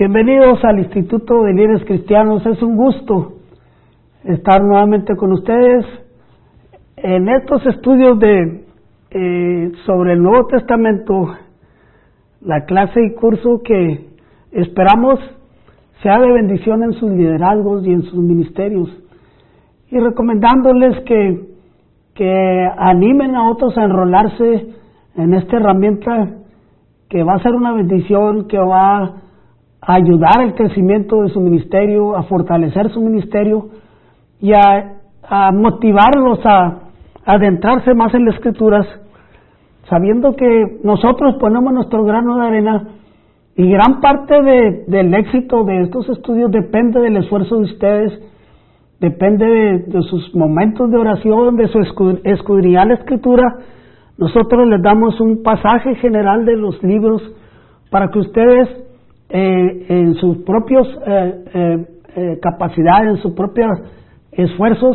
Bienvenidos al Instituto de Líderes Cristianos. Es un gusto estar nuevamente con ustedes en estos estudios sobre el Nuevo Testamento, la clase y curso que esperamos sea de bendición en sus liderazgos y en sus ministerios, y recomendándoles que animen a otros a enrolarse en esta herramienta que va a ser una bendición, que va a ayudar al crecimiento de su ministerio, a fortalecer su ministerio y a motivarlos a adentrarse más en las Escrituras, sabiendo que nosotros ponemos nuestro grano de arena y gran parte del éxito de estos estudios depende del esfuerzo de ustedes, depende de sus momentos de oración, de su escudriñar la Escritura. Nosotros les damos un pasaje general de los libros para que ustedes en sus propios capacidades, en sus propios esfuerzos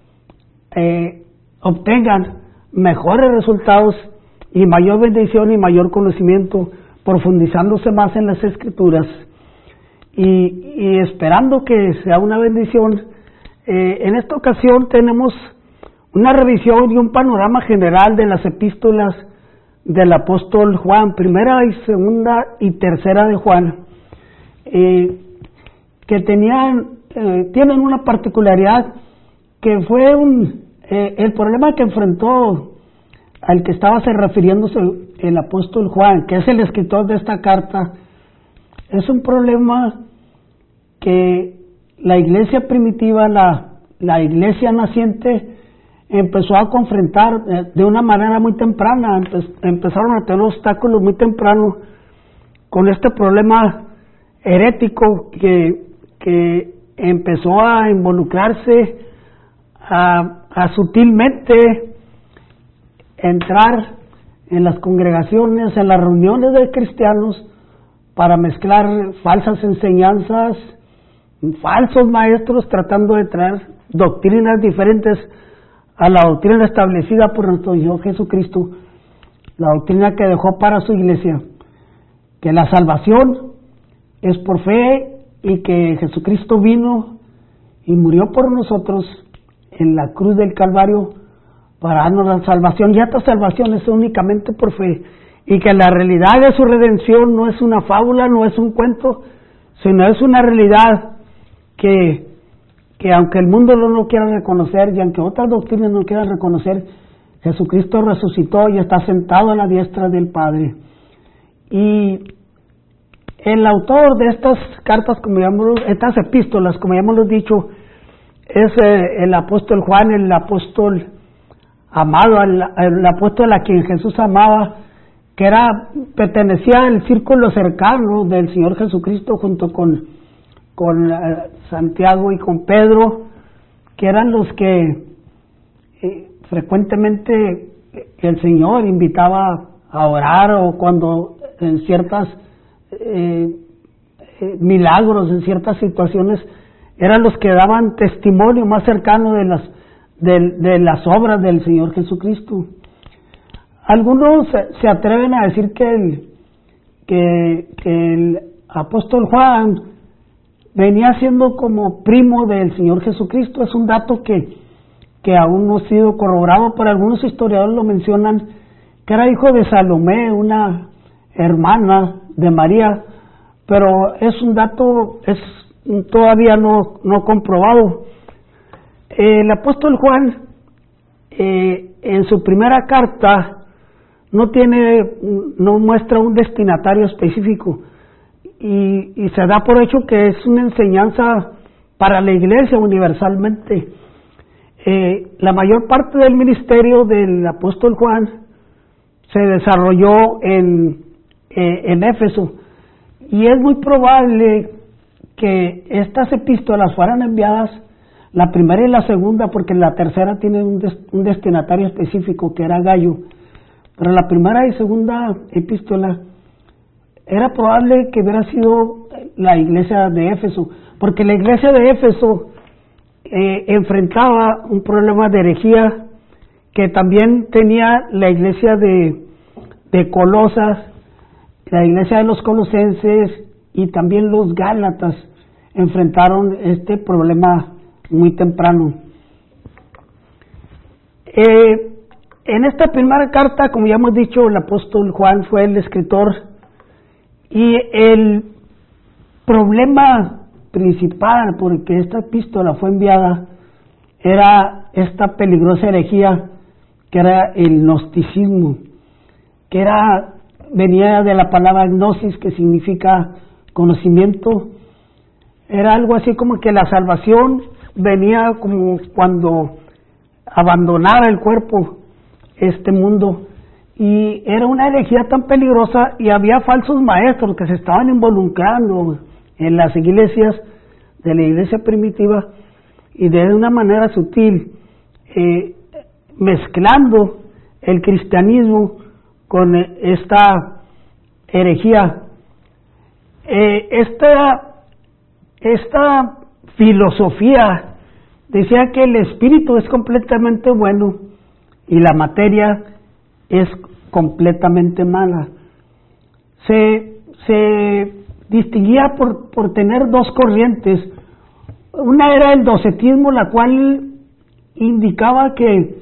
obtengan mejores resultados y mayor bendición y mayor conocimiento, profundizándose más en las Escrituras y esperando que sea una bendición. En esta ocasión tenemos una revisión y un panorama general de las epístolas del apóstol Juan, primera y segunda y tercera de Juan, que tienen una particularidad, que fue el problema que enfrentó al que estaba refiriéndose el apóstol Juan, que es el escritor de esta carta. Es un problema que la iglesia primitiva, la iglesia naciente, empezó a confrontar de una manera muy temprana. Empezaron a tener obstáculos muy temprano con este problema herético que empezó a involucrarse, a sutilmente entrar en las congregaciones, en las reuniones de cristianos, para mezclar falsas enseñanzas, falsos maestros, tratando de traer doctrinas diferentes a la doctrina establecida por nuestro Señor Jesucristo, la doctrina que dejó para su iglesia, que la salvación es por fe y que Jesucristo vino y murió por nosotros en la cruz del Calvario para darnos la salvación, y esta salvación es únicamente por fe, y que la realidad de su redención no es una fábula, no es un cuento, sino es una realidad que aunque el mundo no lo quiera reconocer y aunque otras doctrinas no quieran reconocer, Jesucristo resucitó y está sentado a la diestra del Padre. Y el autor de estas cartas, estas epístolas, como ya hemos dicho, es el apóstol Juan, el apóstol amado, el apóstol a quien Jesús amaba, que pertenecía al círculo cercano del Señor Jesucristo, junto con Santiago y con Pedro, que eran los que frecuentemente el Señor invitaba a orar, o cuando en ciertas milagros, en ciertas situaciones, eran los que daban testimonio más cercano de las obras del Señor Jesucristo. Algunos se atreven a decir que el apóstol Juan venía siendo como primo del Señor Jesucristo. Es un dato que aún no ha sido corroborado, pero algunos historiadores lo mencionan, que era hijo de Salomé, una hermana de María, pero es un dato todavía no comprobado. El apóstol Juan en su primera carta no muestra un destinatario específico, y se da por hecho que es una enseñanza para la iglesia universalmente. La mayor parte del ministerio del apóstol Juan se desarrolló en Éfeso, y es muy probable que estas epístolas fueran enviadas, la primera y la segunda, porque la tercera tiene un destinatario específico, que era Gallo, pero la primera y segunda epístola era probable que hubiera sido la iglesia de Éfeso, porque la iglesia de Éfeso enfrentaba un problema de herejía que también tenía la iglesia de Colosas, la iglesia de los colosenses y también los Gálatas enfrentaron este problema muy temprano. En esta primera carta, como ya hemos dicho, el apóstol Juan fue el escritor, y el problema principal por que esta epístola fue enviada era esta peligrosa herejía que era el gnosticismo, que venía de la palabra gnosis, que significa conocimiento. Era algo así como que la salvación venía como cuando abandonara el cuerpo este mundo, y era una herejía tan peligrosa, y había falsos maestros que se estaban involucrando en las iglesias de la iglesia primitiva, y de una manera sutil mezclando el cristianismo con esta herejía. Esta filosofía decía que el espíritu es completamente bueno y la materia es completamente mala. Se distinguía por tener dos corrientes. Una era el docetismo, la cual indicaba que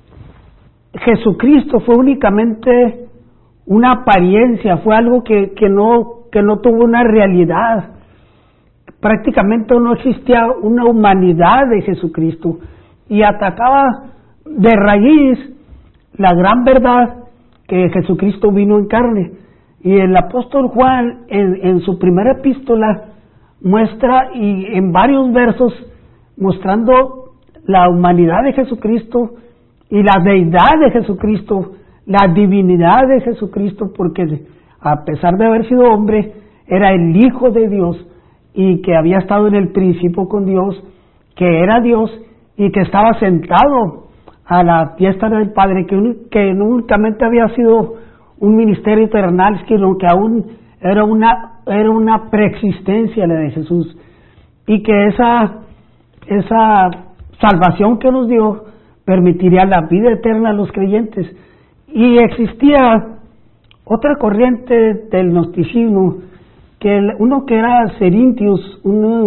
Jesucristo fue únicamente una apariencia, fue algo que no tuvo una realidad. Prácticamente no existía una humanidad de Jesucristo, y atacaba de raíz la gran verdad que Jesucristo vino en carne. Y el apóstol Juan en su primera epístola muestra, y en varios versos, mostrando la humanidad de Jesucristo y la deidad de Jesucristo, la divinidad de Jesucristo, porque a pesar de haber sido hombre, era el Hijo de Dios, y que había estado en el principio con Dios, que era Dios, y que estaba sentado a la diestra del Padre, que no únicamente había sido un ministerio terrenal, sino que aún era una preexistencia la de Jesús, y que esa salvación que nos dio permitiría la vida eterna a los creyentes. Y existía otra corriente del gnosticismo, que uno que era Cerintius,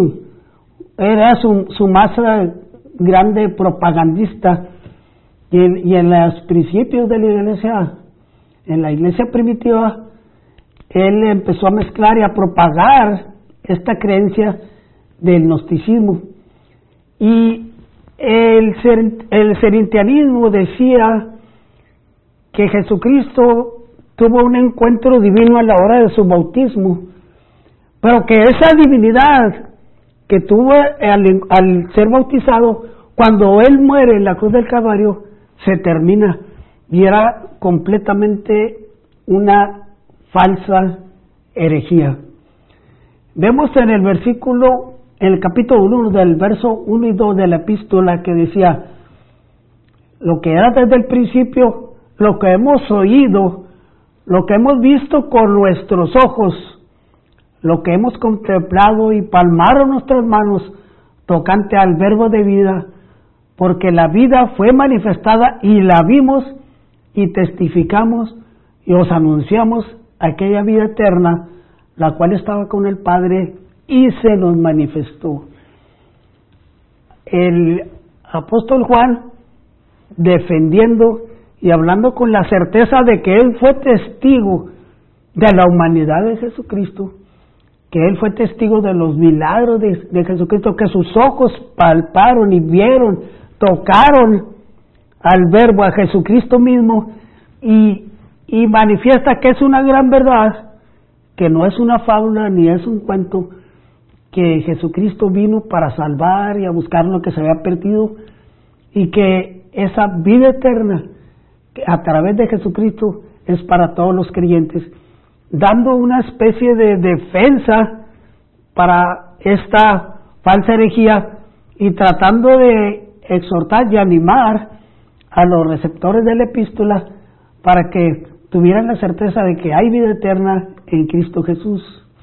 era su más grande propagandista, y en los principios de la iglesia, en la iglesia primitiva, él empezó a mezclar y a propagar esta creencia del gnosticismo. Y el cerintianismo decía que Jesucristo tuvo un encuentro divino a la hora de su bautismo, pero que esa divinidad que tuvo al ser bautizado, cuando él muere en la cruz del Calvario, se termina, y era completamente una falsa herejía. Vemos en el capítulo 1 del verso 1 y 2 de la epístola, que decía: lo que era desde el principio, lo que hemos oído, lo que hemos visto con nuestros ojos, lo que hemos contemplado y palmaron nuestras manos tocante al verbo de vida, porque la vida fue manifestada y la vimos y testificamos y os anunciamos aquella vida eterna, la cual estaba con el Padre y se nos manifestó. El apóstol Juan, defendiendo y hablando con la certeza de que él fue testigo de la humanidad de Jesucristo, que él fue testigo de los milagros de Jesucristo, que sus ojos palparon y vieron, tocaron al Verbo, a Jesucristo mismo, y manifiesta que es una gran verdad, que no es una fábula ni es un cuento, que Jesucristo vino para salvar y a buscar lo que se había perdido, y que esa vida eterna a través de Jesucristo es para todos los creyentes, dando una especie de defensa para esta falsa herejía, y tratando de exhortar y animar a los receptores de la epístola para que tuvieran la certeza de que hay vida eterna en Cristo Jesús.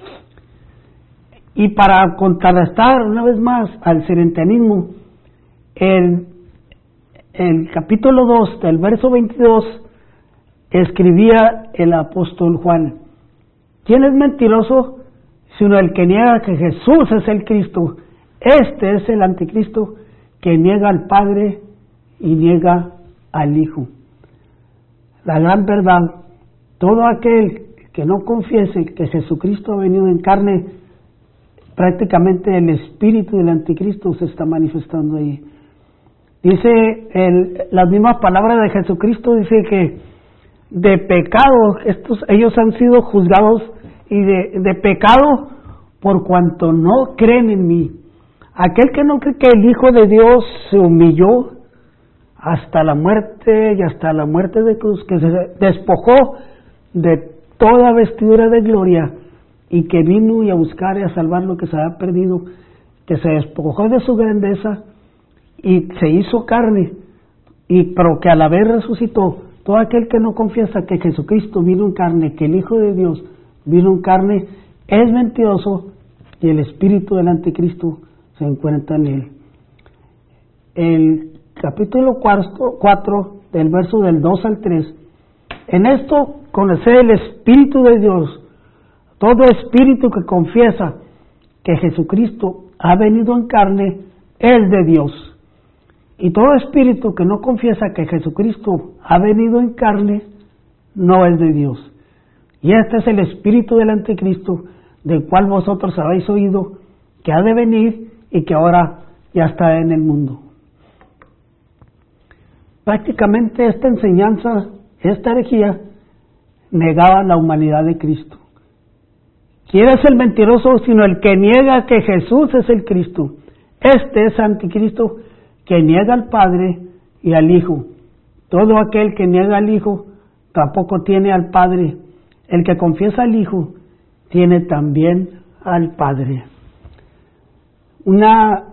Y para contrarrestar una vez más al cerintianismo, el capítulo 2 del verso 22 escribía el apóstol Juan: ¿quién es mentiroso sino el que niega que Jesús es el Cristo. Este es el anticristo que niega al Padre y niega al Hijo. La gran verdad, todo aquel que no confiese que Jesucristo ha venido en carne, prácticamente el espíritu del anticristo se está manifestando ahí. Dice las mismas palabras de Jesucristo, dice que de pecado, ellos han sido juzgados y de pecado por cuanto no creen en mí. Aquel que no cree que el Hijo de Dios se humilló hasta la muerte y hasta la muerte de cruz, que se despojó de toda vestidura de gloria y que vino y a buscar y a salvar lo que se había perdido, que se despojó de su grandeza y se hizo carne, pero que a la vez resucitó. Todo aquel que no confiesa que Jesucristo vino en carne, que el Hijo de Dios vino en carne, es mentiroso y el espíritu del anticristo se encuentra en él. El capítulo 4, del verso del 2 al 3, en esto conocer el Espíritu de Dios. Todo espíritu que confiesa que Jesucristo ha venido en carne es de Dios. Y todo espíritu que no confiesa que Jesucristo ha venido en carne no es de Dios. Y este es el espíritu del anticristo, del cual vosotros habéis oído que ha de venir y que ahora ya está en el mundo. Prácticamente esta enseñanza, esta herejía, negaba la humanidad de Cristo. ¿Quién es el mentiroso sino el que niega que Jesús es el Cristo? Este es anticristo que niega al Padre y al Hijo. Todo aquel que niega al Hijo tampoco tiene al Padre. El que confiesa al Hijo tiene también al Padre. Una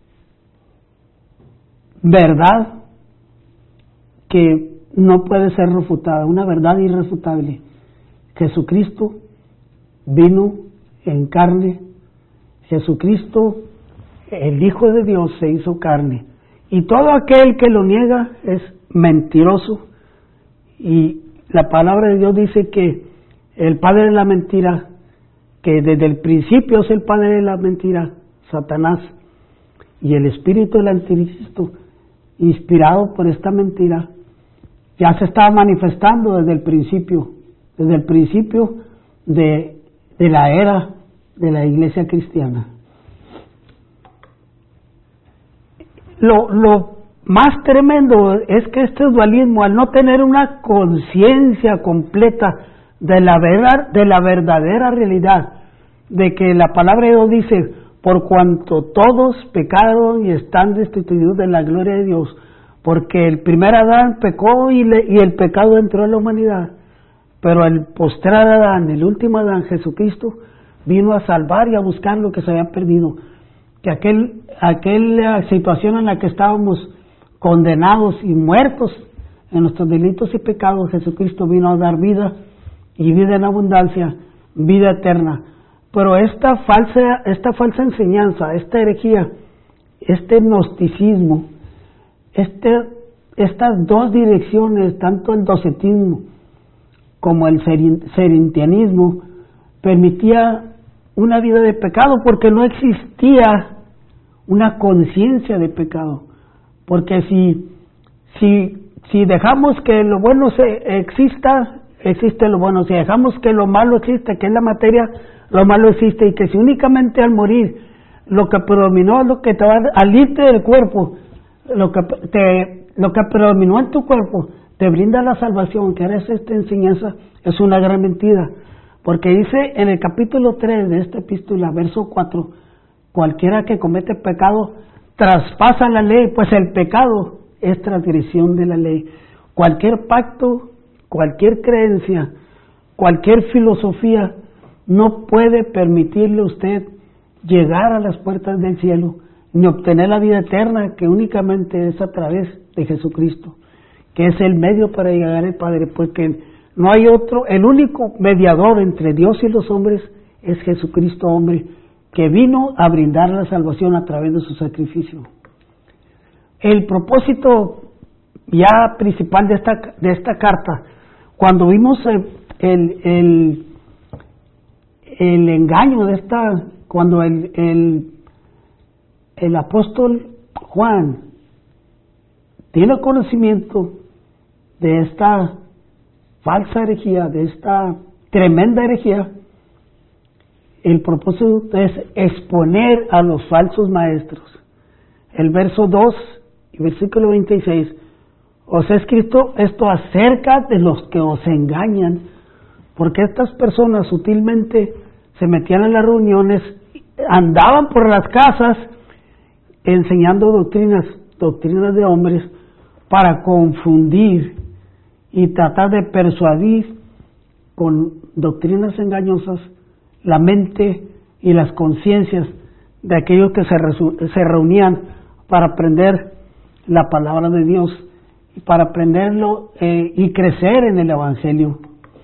verdad que no puede ser refutada, una verdad irrefutable. Jesucristo vino en carne. Jesucristo, el Hijo de Dios, se hizo carne. Y todo aquel que lo niega es mentiroso. Y la palabra de Dios dice que el padre de la mentira, que desde el principio es el padre de la mentira, Satanás, y el espíritu del anticristo, inspirado por esta mentira, ya se estaba manifestando desde el principio de la era de la iglesia cristiana. Lo más tremendo es que este dualismo, al no tener una conciencia completa de la verdadera realidad, de que la palabra de Dios dice, por cuanto todos pecaron y están destituidos de la gloria de Dios, porque el primer Adán pecó y el pecado entró en la humanidad, pero el postrer Adán, el último Adán, Jesucristo, vino a salvar y a buscar lo que se había perdido. Que aquella situación en la que estábamos condenados y muertos en nuestros delitos y pecados, Jesucristo vino a dar vida y vida en abundancia, vida eterna. Pero esta falsa enseñanza, esta herejía, este gnosticismo, estas dos direcciones, tanto el docetismo como el serintianismo, permitía una vida de pecado porque no existía una conciencia de pecado. Porque si dejamos que lo bueno exista, existe lo bueno. Si dejamos que lo malo existe, que es la materia, lo malo existe. Y que si únicamente al morir lo que predominó es lo que te va al irte del cuerpo, lo que predominó en tu cuerpo te brinda la salvación, que era esta enseñanza, es una gran mentira. Porque dice en el capítulo 3 de esta epístola, verso 4, cualquiera que comete pecado traspasa la ley, pues el pecado es transgresión de la ley. Cualquier pacto, cualquier creencia, cualquier filosofía no puede permitirle a usted llegar a las puertas del cielo ni obtener la vida eterna, que únicamente es a través de Jesucristo, que es el medio para llegar al Padre, porque no hay otro. El único mediador entre Dios y los hombres es Jesucristo hombre, que vino a brindar la salvación a través de su sacrificio. El propósito ya principal de esta carta, cuando vimos el engaño de cuando el apóstol Juan tiene conocimiento de esta falsa herejía, de esta tremenda herejía, el propósito es exponer a los falsos maestros. El verso 2 y versículo 26, os he escrito esto acerca de los que os engañan, porque estas personas sutilmente se metían en las reuniones, andaban por las casas enseñando doctrinas de hombres para confundir y tratar de persuadir con doctrinas engañosas la mente y las conciencias de aquellos que se reunían para aprender la palabra de Dios, para aprenderlo y crecer en el Evangelio.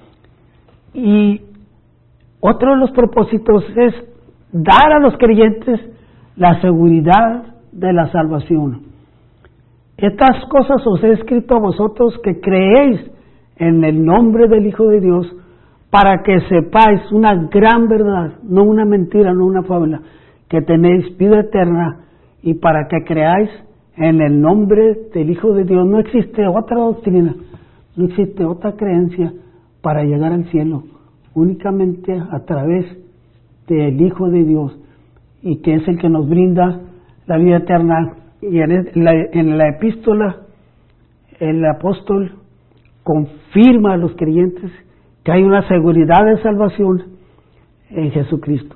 Y otro de los propósitos es dar a los creyentes la seguridad de la salvación. Estas cosas os he escrito a vosotros que creéis en el nombre del Hijo de Dios, para que sepáis una gran verdad, no una mentira, no una fábula, que tenéis vida eterna, y para que creáis en el nombre del Hijo de Dios. No existe otra doctrina, no existe otra creencia para llegar al cielo, únicamente a través del Hijo de Dios, y que es el que nos brinda la vida eterna. Y en la epístola, el apóstol confirma a los creyentes que hay una seguridad de salvación en Jesucristo.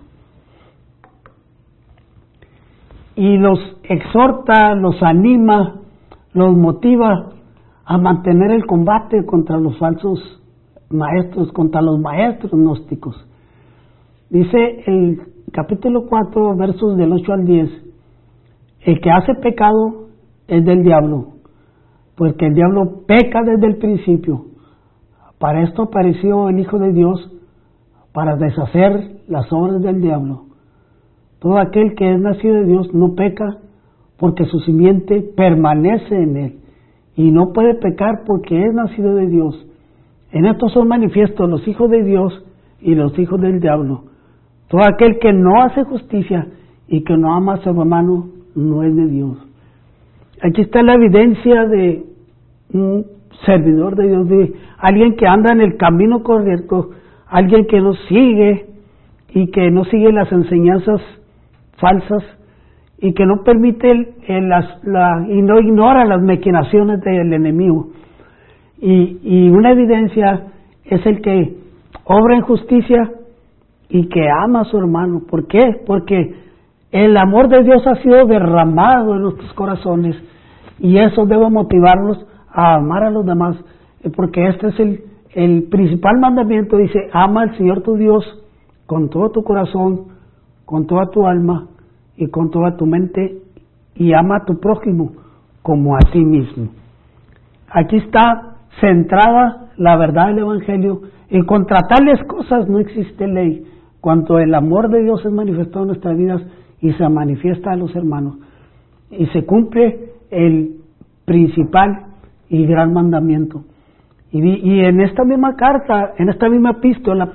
Y los exhorta, los anima, los motiva a mantener el combate contra los falsos maestros, contra los maestros gnósticos. Dice el capítulo 4, versos del 8 al 10, el que hace pecado es del diablo, porque el diablo peca desde el principio. Para esto apareció el Hijo de Dios, para deshacer las obras del diablo. Todo aquel que es nacido de Dios no peca, porque su simiente permanece en él, y no puede pecar porque es nacido de Dios. En esto son manifiestos los hijos de Dios y los hijos del diablo. Todo aquel que no hace justicia y que no ama a su hermano no es de Dios. Aquí está la evidencia de un servidor de Dios, de alguien que anda en el camino correcto, alguien que no sigue y que no sigue las enseñanzas falsas y que no permite y no ignora las maquinaciones del enemigo. Y una evidencia es el que obra en justicia y que ama a su hermano. ¿Por qué? Porque el amor de Dios ha sido derramado en nuestros corazones, y eso debe motivarnos a amar a los demás, porque este es el principal mandamiento. Dice: ama al Señor tu Dios con todo tu corazón, con toda tu alma y con toda tu mente, y ama a tu prójimo como a ti mismo. Aquí está centrada la verdad del Evangelio. En contra tales cosas no existe ley, cuando el amor de Dios es manifestado en nuestras vidas y se manifiesta a los hermanos, y se cumple el principal y gran mandamiento. Y en esta misma carta, en esta misma epístola,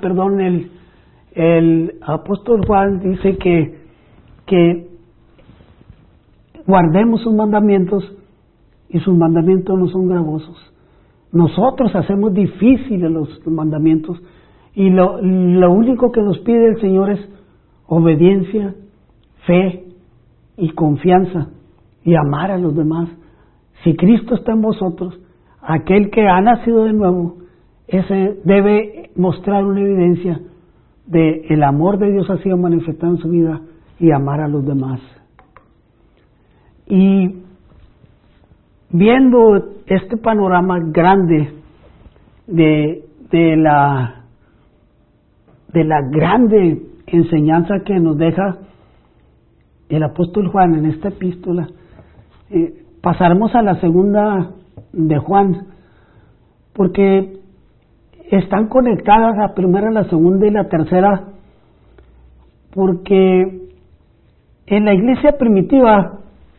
el apóstol Juan dice que guardemos sus mandamientos, y sus mandamientos no son gravosos. Nosotros hacemos difíciles los mandamientos, y lo único que nos pide el Señor es obediencia, fe y confianza, y amar a los demás. Si Cristo está en vosotros, aquel que ha nacido de nuevo, ese debe mostrar una evidencia de el amor de Dios ha sido manifestado en su vida, y amar a los demás. Y viendo este panorama grande de la grande enseñanza que nos deja el apóstol Juan en esta epístola, pasaremos a la segunda de Juan, porque están conectadas la primera, la segunda y la tercera, porque en la iglesia primitiva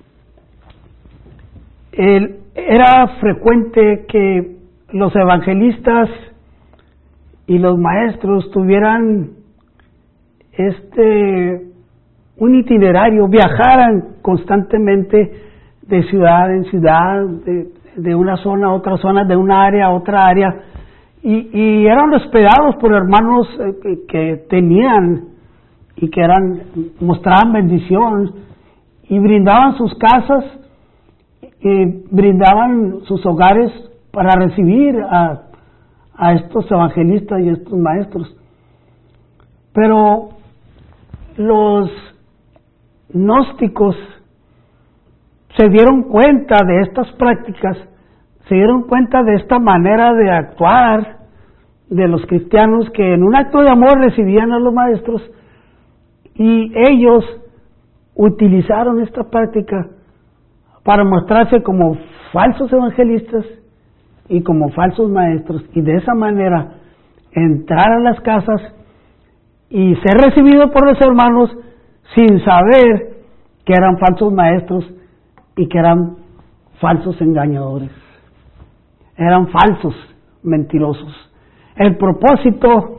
era frecuente que los evangelistas y los maestros tuvieran un itinerario, viajaran constantemente de ciudad en ciudad, de una zona a otra zona, de una área a otra área, y eran hospedados por hermanos que tenían y que mostraban bendición y brindaban sus casas, brindaban sus hogares para recibir a estos evangelistas y estos maestros. Pero los gnósticos se dieron cuenta de estas prácticas, se dieron cuenta de esta manera de actuar de los cristianos, que en un acto de amor recibían a los maestros, y ellos utilizaron esta práctica para mostrarse como falsos evangelistas y como falsos maestros, y de esa manera entrar a las casas y ser recibido por los hermanos sin saber que eran falsos maestros y que eran falsos engañadores, eran falsos mentirosos. El propósito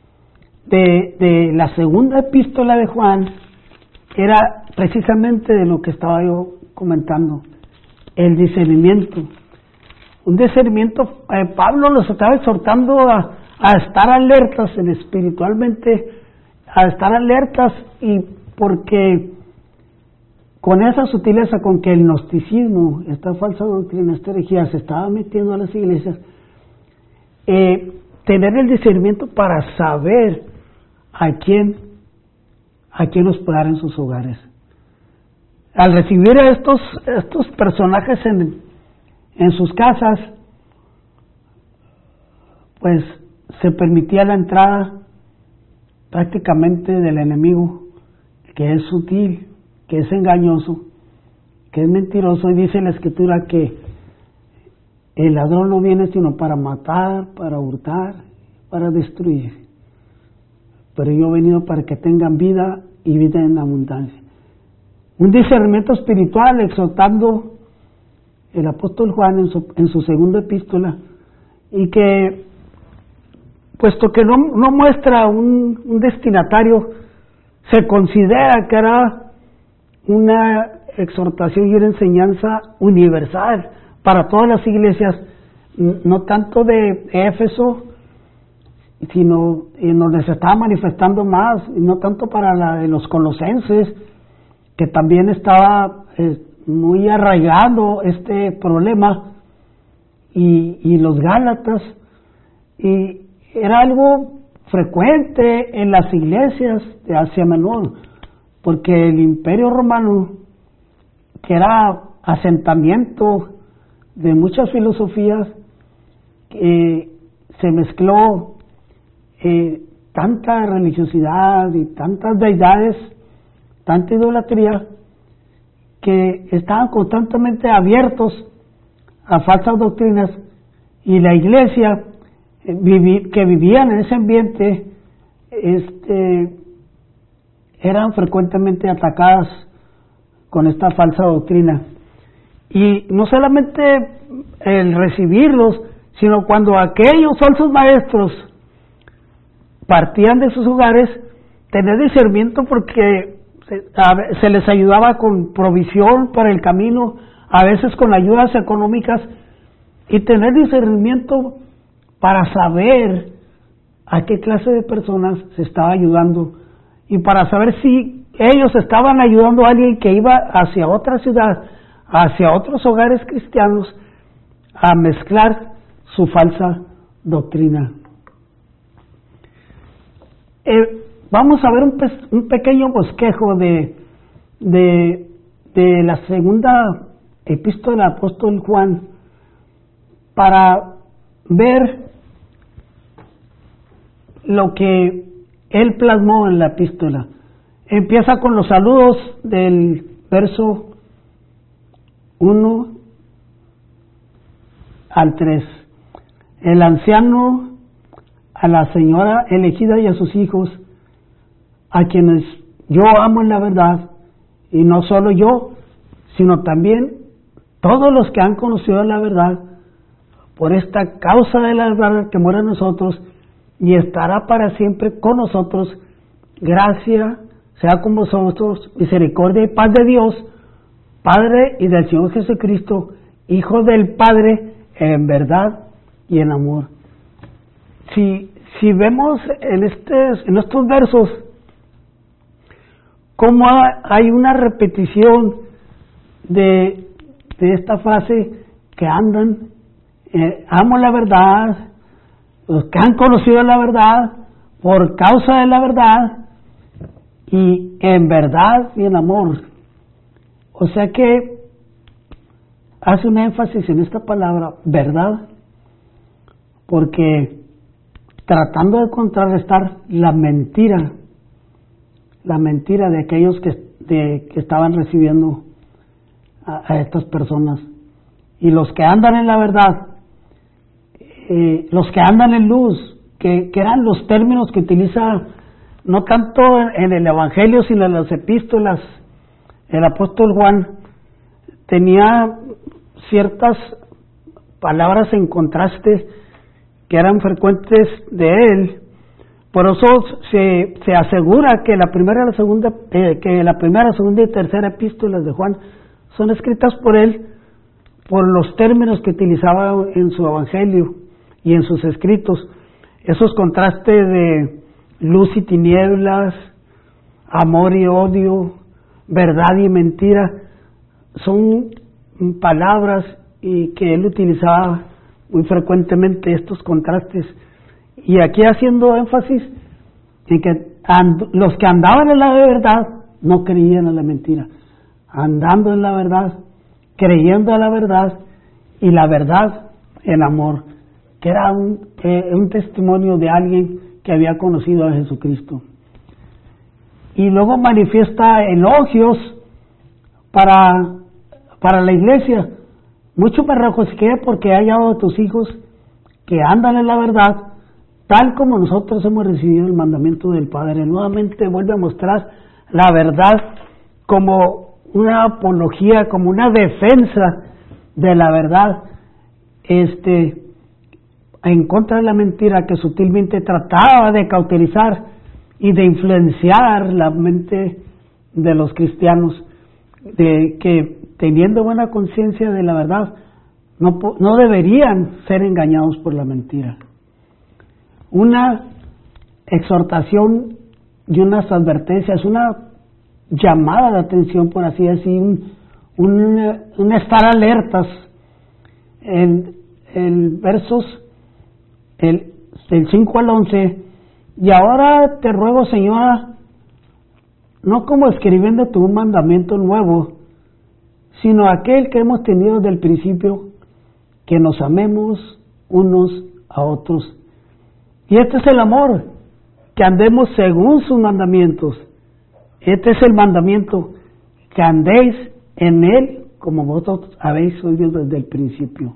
de la segunda epístola de Juan era precisamente de lo que estaba yo comentando, el discernimiento. Un discernimiento, Pablo los estaba exhortando a estar alertas espiritualmente, a estar alertas, y porque con esa sutileza con que el gnosticismo, esta falsa doctrina, esta herejía se estaba metiendo a las iglesias, tener el discernimiento para saber a quién hospedar en sus hogares. Al recibir a estos personajes en sus casas, pues se permitía la entrada prácticamente del enemigo, que es sutil, que es engañoso, que es mentiroso, y dice la Escritura que el ladrón no viene sino para matar, para hurtar, para destruir. Pero yo he venido para que tengan vida y vida en abundancia. Un discernimiento espiritual, exhortando el apóstol Juan en su segunda epístola, y que, puesto que no muestra un destinatario, se considera que era una exhortación y una enseñanza universal para todas las iglesias, no tanto de Éfeso, sino en donde se estaba manifestando más, y no tanto para la de los colosenses, que también estaba muy arraigado este problema, y los gálatas, y era algo frecuente en las iglesias de Asia Menor, porque el Imperio Romano, que era asentamiento de muchas filosofías, se mezcló tanta religiosidad y tantas deidades, tanta idolatría, que estaban constantemente abiertos a falsas doctrinas, y la iglesia que vivían en ese ambiente eran frecuentemente atacadas con esta falsa doctrina. Y no solamente el recibirlos, sino cuando aquellos falsos maestros partían de sus hogares, tener discernimiento, porque se les ayudaba con provisión para el camino, a veces con ayudas económicas, y tener discernimiento para saber a qué clase de personas se estaba ayudando, y para saber si ellos estaban ayudando a alguien que iba hacia otra ciudad, hacia otros hogares cristianos, a mezclar su falsa doctrina. Vamos a ver un pequeño bosquejo de la segunda epístola del apóstol Juan, para ver lo que él plasmó en la epístola. Empieza con los saludos del verso 1 al 3. El anciano a la señora elegida y a sus hijos, a quienes yo amo en la verdad, y no solo yo, sino también todos los que han conocido la verdad, por esta causa de la verdad que muere en nosotros y estará para siempre con nosotros, gracia sea con vosotros, misericordia y paz de Dios, Padre, y del Señor Jesucristo, Hijo del Padre, en verdad y en amor. Si vemos en estos versos cómo hay una repetición de esta frase, que andan, amo la verdad, los que han conocido la verdad, por causa de la verdad, y en verdad y en amor. O sea que hace un énfasis en esta palabra, verdad, porque tratando de contrarrestar la mentira de aquellos que estaban recibiendo a estas personas. Y los que andan en la verdad, los que andan en luz, que eran los términos que utiliza no tanto en el Evangelio sino en las epístolas, el apóstol Juan tenía ciertas palabras en contraste que eran frecuentes de él. Por eso se asegura que la primera, segunda y tercera epístolas de Juan son escritas por él, por los términos que utilizaba en su evangelio y en sus escritos. Esos contrastes de luz y tinieblas, amor y odio, verdad y mentira, son palabras y que él utilizaba muy frecuentemente, estos contrastes. Y aquí haciendo énfasis en que los que andaban en la verdad no creían en la mentira, andando en la verdad, creyendo en la verdad, y la verdad en amor, que era un testimonio de alguien que había conocido a Jesucristo. Y luego manifiesta elogios para la iglesia. Mucho me regocijé porque he hallado a tus hijos que andan en la verdad, tal como nosotros hemos recibido el mandamiento del Padre. Nuevamente vuelve a mostrar la verdad como una apología, como una defensa de la verdad, en contra de la mentira que sutilmente trataba de cauterizar y de influenciar la mente de los cristianos, de que teniendo buena conciencia de la verdad no deberían ser engañados por la mentira. Una exhortación y unas advertencias, una llamada de atención, por así decir, un estar alertas en versos del 5 al 11. Y ahora te ruego, Señora, no como escribiéndote un mandamiento nuevo, sino aquel que hemos tenido desde el principio, que nos amemos unos a otros. Y este es el amor, que andemos según sus mandamientos. Este es el mandamiento, que andéis en él como vosotros habéis oído desde el principio.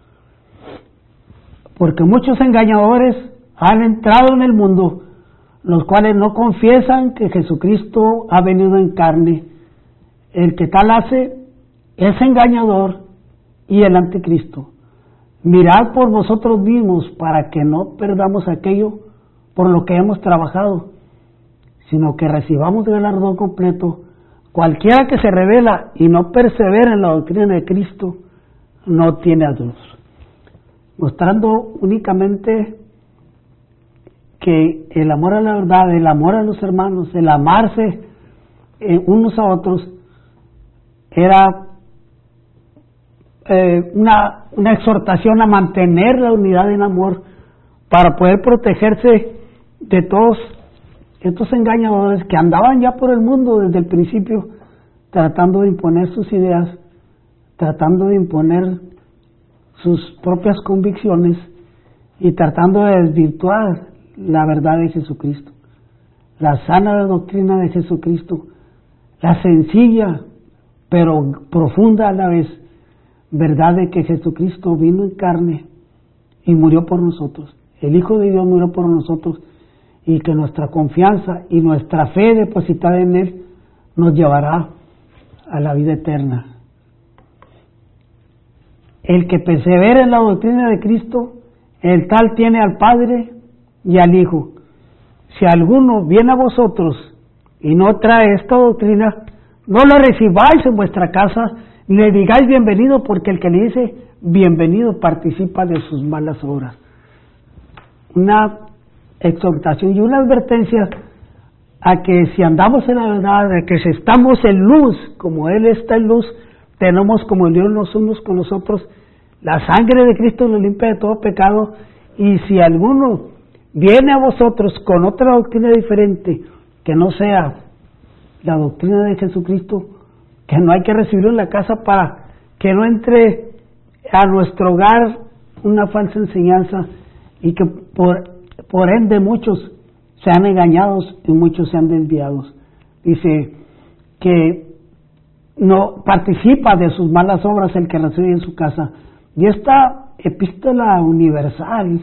Porque muchos engañadores han entrado en el mundo, los cuales no confiesan que Jesucristo ha venido en carne. El que tal hace es engañador y el anticristo. Mirad por vosotros mismos para que no perdamos aquello por lo que hemos trabajado, sino que recibamos el galardón completo. Cualquiera que se revela y no persevera en la doctrina de Cristo no tiene a Dios. Mostrando únicamente que el amor a la verdad, el amor a los hermanos, el amarse unos a otros, era una exhortación a mantener la unidad en amor para poder protegerse de todos estos engañadores que andaban ya por el mundo desde el principio, tratando de imponer sus ideas, tratando de imponer sus propias convicciones y tratando de desvirtuar la verdad de Jesucristo, la sana doctrina de Jesucristo, la sencilla pero profunda a la vez verdad de que Jesucristo vino en carne y murió por nosotros. El Hijo de Dios murió por nosotros, y que nuestra confianza y nuestra fe depositada en Él nos llevará a la vida eterna. El que persevera en la doctrina de Cristo, el tal tiene al Padre y al Hijo. si alguno viene a vosotros y no trae esta doctrina, no lo recibáis en vuestra casa, ni le digáis bienvenido, porque el que le dice bienvenido participa de sus malas obras. Una exhortación y una advertencia a que si andamos en la verdad, de que si estamos en luz, como Él está en luz, tenemos comunión los unos con los otros, la sangre de Cristo nos limpia de todo pecado, y si alguno viene a vosotros con otra doctrina diferente, que no sea la doctrina de Jesucristo, que no hay que recibirlo en la casa para que no entre a nuestro hogar una falsa enseñanza, y que por ende muchos sean engañados y muchos sean desviados. Dice que no participa de sus malas obras el que recibe en su casa. Y esta epístola universal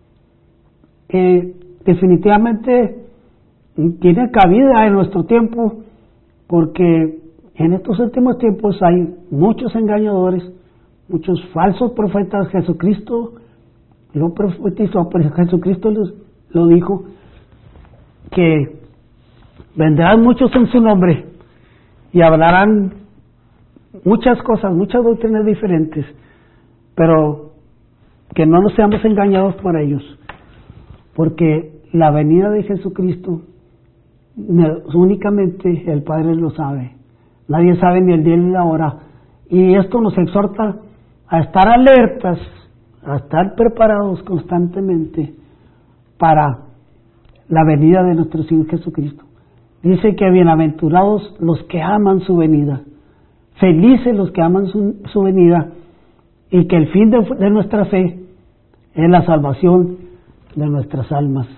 definitivamente tiene cabida en nuestro tiempo, porque en estos últimos tiempos hay muchos engañadores, muchos falsos profetas. Jesucristo lo profetizó, pero Jesucristo lo dijo, que vendrán muchos en su nombre y hablarán muchas cosas, muchas doctrinas diferentes, pero que no nos seamos engañados por ellos, porque la venida de Jesucristo únicamente el Padre lo sabe. Nadie sabe ni el día ni la hora, y esto nos exhorta a estar alertas, a estar preparados constantemente para la venida de nuestro Señor Jesucristo. Dice que bienaventurados los que aman su venida, felices los que aman su venida, y que el fin de nuestra fe es la salvación de nuestras almas.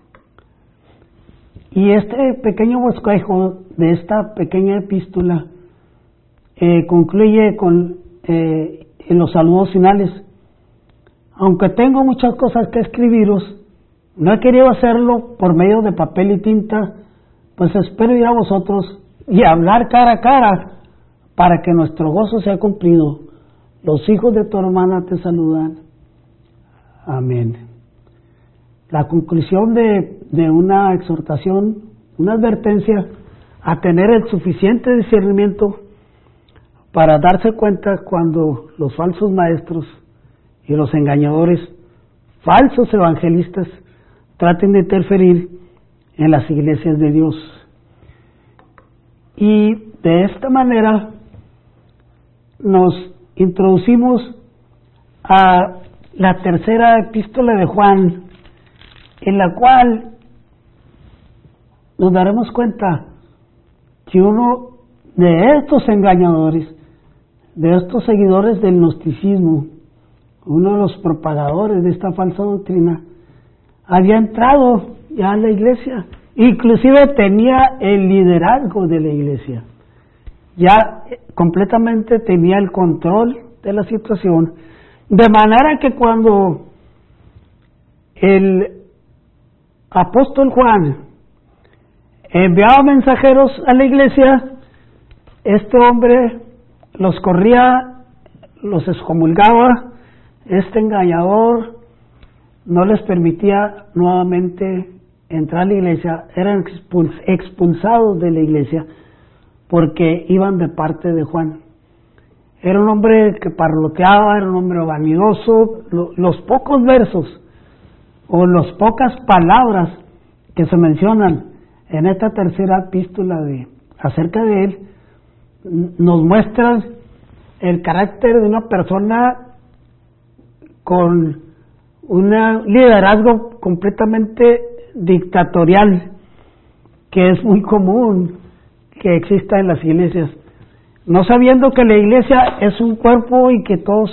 Y este pequeño bosquejo de esta pequeña epístola concluye con en los saludos finales. Aunque tengo muchas cosas que escribiros, no he querido hacerlo por medio de papel y tinta, pues espero ir a vosotros y hablar cara a cara, para que nuestro gozo sea cumplido. Los hijos de tu hermana te saludan. Amén. La conclusión de una exhortación, una advertencia a tener el suficiente discernimiento para darse cuenta cuando los falsos maestros y los engañadores, falsos evangelistas, traten de interferir en las iglesias de Dios. Y de esta manera nos introducimos a la tercera epístola de Juan, en la cual nos daremos cuenta que uno de estos engañadores, de estos seguidores del gnosticismo, uno de los propagadores de esta falsa doctrina, había entrado ya a la iglesia, inclusive tenía el liderazgo de la iglesia, ya completamente tenía el control de la situación, de manera que cuando el apóstol Juan enviaba mensajeros a la iglesia, este hombre los corría, los excomulgaba. Este engañador no les permitía nuevamente entrar a la iglesia, eran expulsados de la iglesia porque iban de parte de Juan. Era un hombre que parloteaba, era un hombre vanidoso. Los pocos versos o las pocas palabras que se mencionan en esta tercera epístola acerca de él nos muestran el carácter de una persona con un liderazgo completamente dictatorial, que es muy común que exista en las iglesias, no sabiendo que la iglesia es un cuerpo y que todos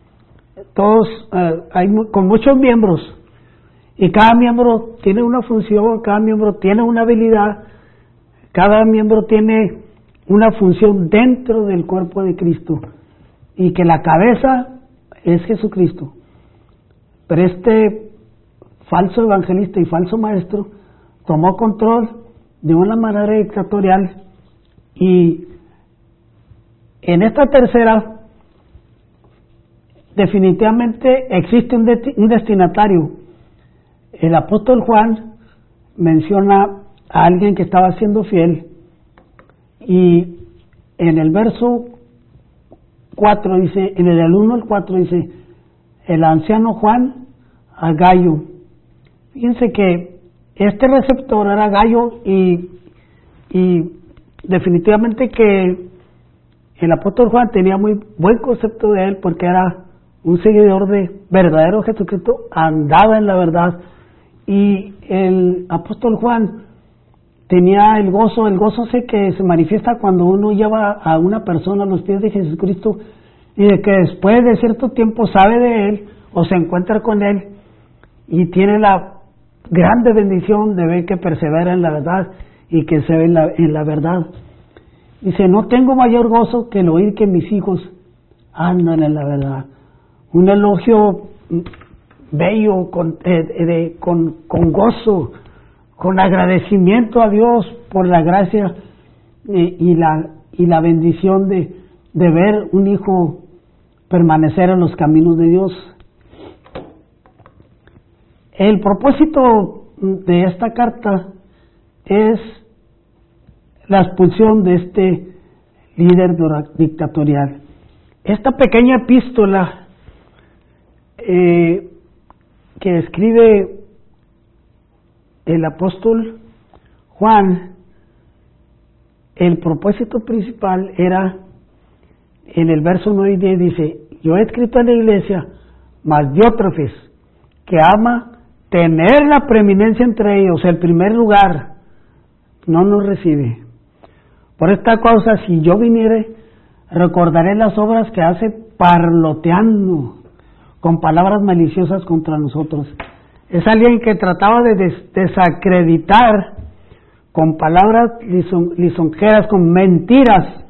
hay con muchos miembros, y cada miembro tiene una función, cada miembro tiene una habilidad, cada miembro tiene una función dentro del cuerpo de Cristo, y que la cabeza es Jesucristo. Pero este falso evangelista y falso maestro tomó control de una manera dictatorial, y en esta tercera definitivamente existe un destinatario. El apóstol Juan menciona a alguien que estaba siendo fiel, y en el verso 4 dice, en el del 1 al 4 dice, el anciano Juan a Gayo. Fíjense que este receptor era Gayo, y definitivamente que el apóstol Juan tenía muy buen concepto de él, porque era un seguidor de verdadero Jesucristo, andaba en la verdad, y el apóstol Juan tenía el gozo sé que se manifiesta cuando uno lleva a una persona a los pies de Jesucristo, y de que después de cierto tiempo sabe de él o se encuentra con él y tiene la grande bendición de ver que persevera en la verdad y que se ve en la verdad. Dice, no tengo mayor gozo que el oír que mis hijos andan en la verdad. Un elogio bello, con gozo, con agradecimiento a Dios por la gracia y la bendición de ver un hijo permanecer en los caminos de Dios. El propósito de esta carta es la expulsión de este líder dictatorial. Esta pequeña epístola que escribe el apóstol Juan, el propósito principal era, en el verso 9 y 10 dice, yo he escrito a la iglesia, mas Diótrefes, que ama tener la preeminencia entre ellos, el primer lugar, no nos recibe. Por esta causa, si yo viniere, recordaré las obras que hace parloteando con palabras maliciosas contra nosotros. Es alguien que trataba de desacreditar con palabras lisonjeras, con mentiras.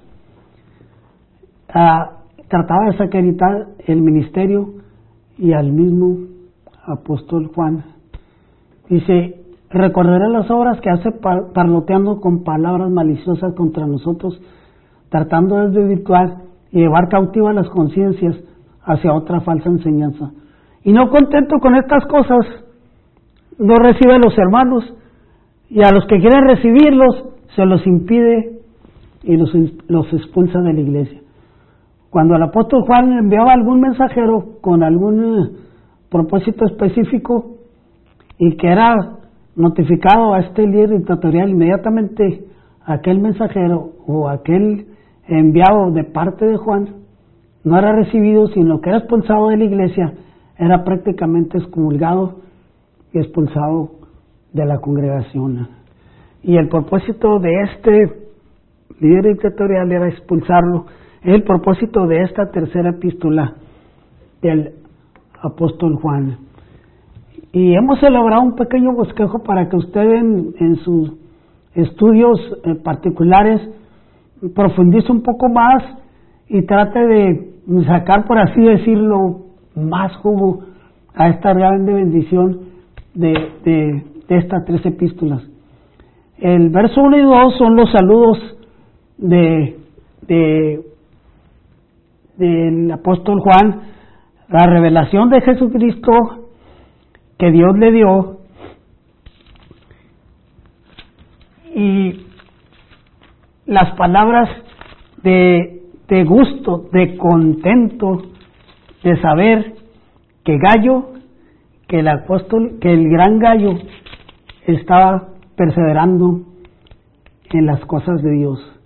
Trataba de desacreditar el ministerio y al mismo apóstol Juan. Dice, recordaré las obras que hace parloteando con palabras maliciosas contra nosotros, tratando de desvirtuar y llevar cautivas las conciencias hacia otra falsa enseñanza. Y no contento con estas cosas, no recibe a los hermanos, y a los que quieren recibirlos se los impide y los expulsa de la iglesia. Cuando el apóstol Juan enviaba algún mensajero con algún propósito específico y que era notificado a este líder dictatorial, inmediatamente aquel mensajero o aquel enviado de parte de Juan no era recibido, sino que era expulsado de la iglesia, era prácticamente excomulgado y expulsado de la congregación. Y el propósito de este líder dictatorial era expulsarlo. Es el propósito de esta tercera epístola del apóstol Juan. Y hemos elaborado un pequeño bosquejo para que usted en sus estudios particulares profundice un poco más y trate de sacar, por así decirlo, más jugo a esta grande bendición de estas tres epístolas. El verso 1 y 2 son los saludos del apóstol Juan, la revelación de Jesucristo que Dios le dio, y las palabras de gusto, de contento, de saber que el gran Gallo estaba perseverando en las cosas de Dios.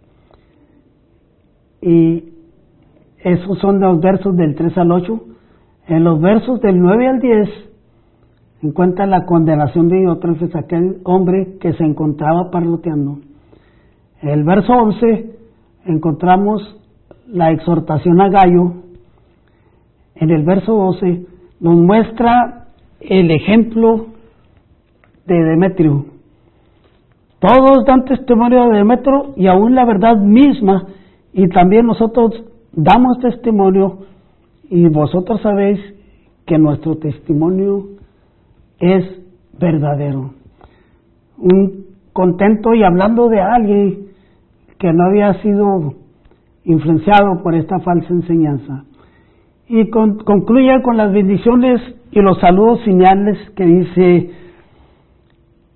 Y esos son los versos del 3 al 8. En los versos del 9 al 10 encuentra la condenación de Diótrefes, aquel hombre que se encontraba parloteando. En el verso 11 encontramos la exhortación a Gallo. En el verso 12 nos muestra el ejemplo de Demetrio. Todos dan testimonio de Demetrio y aún la verdad misma, y también nosotros damos testimonio, y vosotros sabéis que nuestro testimonio es verdadero. Un contento y hablando de alguien que no había sido influenciado por esta falsa enseñanza. Y concluye con las bendiciones y los saludos finales que dice,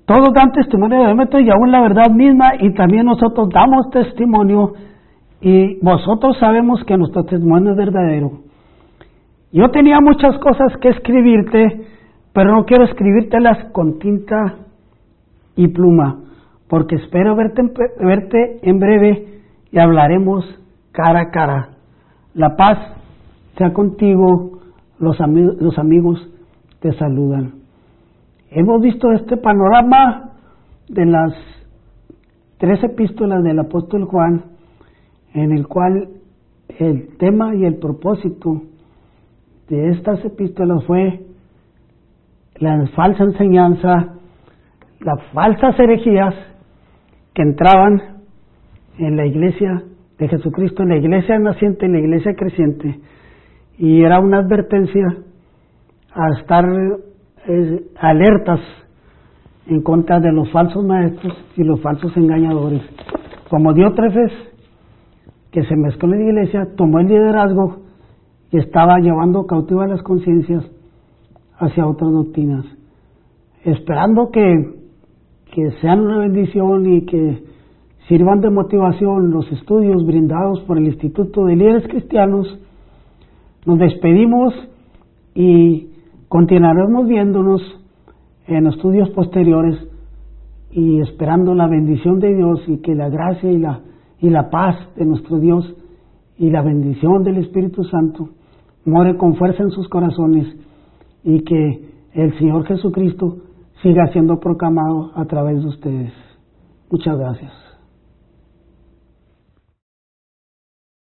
Todos dan testimonio de Demetrio y aún la verdad misma, y también nosotros damos testimonio, y vosotros sabemos que nuestro testimonio es verdadero. Yo tenía muchas cosas que escribirte, pero no quiero escribírtelas con tinta y pluma, porque espero verte en breve y hablaremos cara a cara. La paz sea contigo, los amigos te saludan. Hemos visto este panorama de las 3 epístolas del apóstol Juan, en el cual el tema y el propósito de estas epístolas fue la falsa enseñanza, las falsas herejías que entraban en la iglesia de Jesucristo, en la iglesia naciente, en la iglesia creciente, y era una advertencia a estar alertas en contra de los falsos maestros y los falsos engañadores. Como Diótrefes, que se mezcló en la iglesia, tomó el liderazgo y estaba llevando cautivas las conciencias hacia otras doctrinas, esperando que sean una bendición y que sirvan de motivación los estudios brindados por el Instituto de Líderes Cristianos. Nos despedimos y continuaremos viéndonos en estudios posteriores y esperando la bendición de Dios, y que la gracia y la paz de nuestro Dios y la bendición del Espíritu Santo more con fuerza en sus corazones, y que el Señor Jesucristo siga siendo proclamado a través de ustedes. Muchas gracias.